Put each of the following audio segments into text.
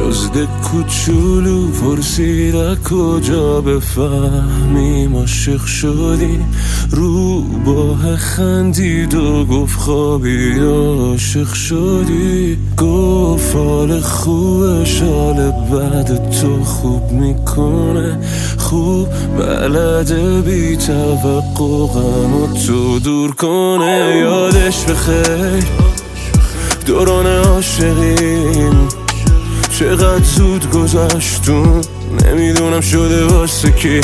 شازده کوچولو پرسید از کجا بفهمیم عاشق شدیم، روباه خندید و گفت خوابی عاشق شدی. گفت حال خوبه شال بعد تو خوب میکنه، خوب بلده بی توقع غمو تو دور کنه. یادش بخیر دوران عاشقین چقدر زود گذشتون، نمیدونم شده واسه کی.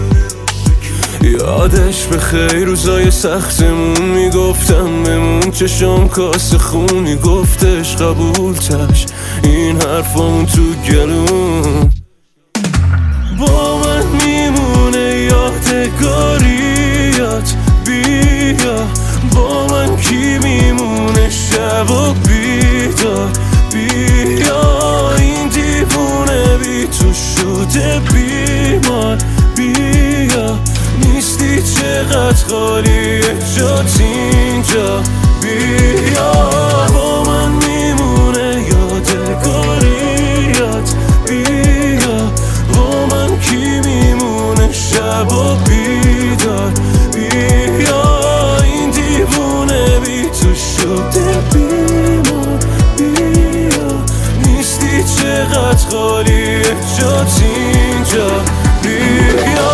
یادش بخیر روزای سختمون، میگفتم بمون چشام کاسه خون، میگفتش قبول تش این حرفامون تو گلون. با من میمونه یادگاریات، بیا با من کی میمونه شب و بیدار. بیا این دیوونه بی تو شده بیمار، بیا نیستی چقدر خالیه جات اینجا. بیا با من میمونه یادگاریات، بیا با من کی میمونه شب و بیدار. بیا این دیوونه بی تو شده بیمار، بیا نیستی چقدر خالیه جات اینجا. بیا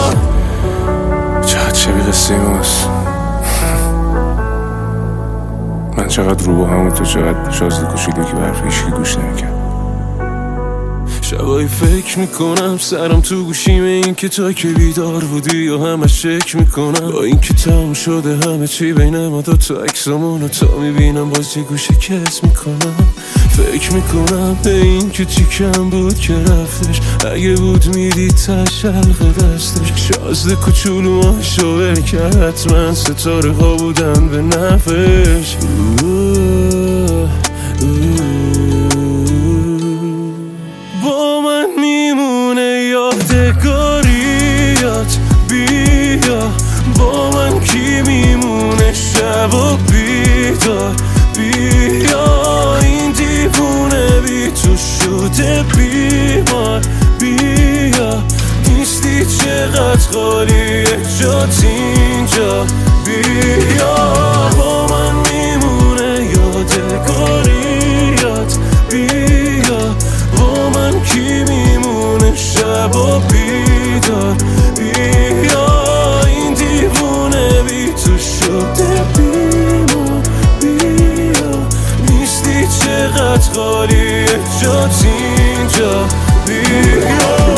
چقدر شبیه قصه ماست، من چقدر رو با همون تو چقدر شازده کشیده که برف هیچکی گوش نمیکرد. شبایی فکر میکنم سرم تو گوشیمه، این که تا که بیدار بودی یا همش شک میکنم. با این که تموم شده همه چی بین ما دو تا عکسامونو تا میبینم باز یه گوشه کس میکنم. فکر میکنم به این که چی کم بود که رفتش، اگه بود میدید تشلق دستش. شازده کوچولو ماشو ول کرد، حتما ستاره ها بودن به نفش. با من میمونه یادگاریات، بیا با من کی میمونه شب و بیدار. بیا این دیوونه بی تو شده بیمار، بیا نیستی چقدر خالیه جات اینجا. بیا با من میمونه یادگاریات، بیا با من کی میمونه شب و بیدار. بیا این دیوونه بی تو شده بیمار، بیا نیستی چقدر خالیه جات اینجا. بیا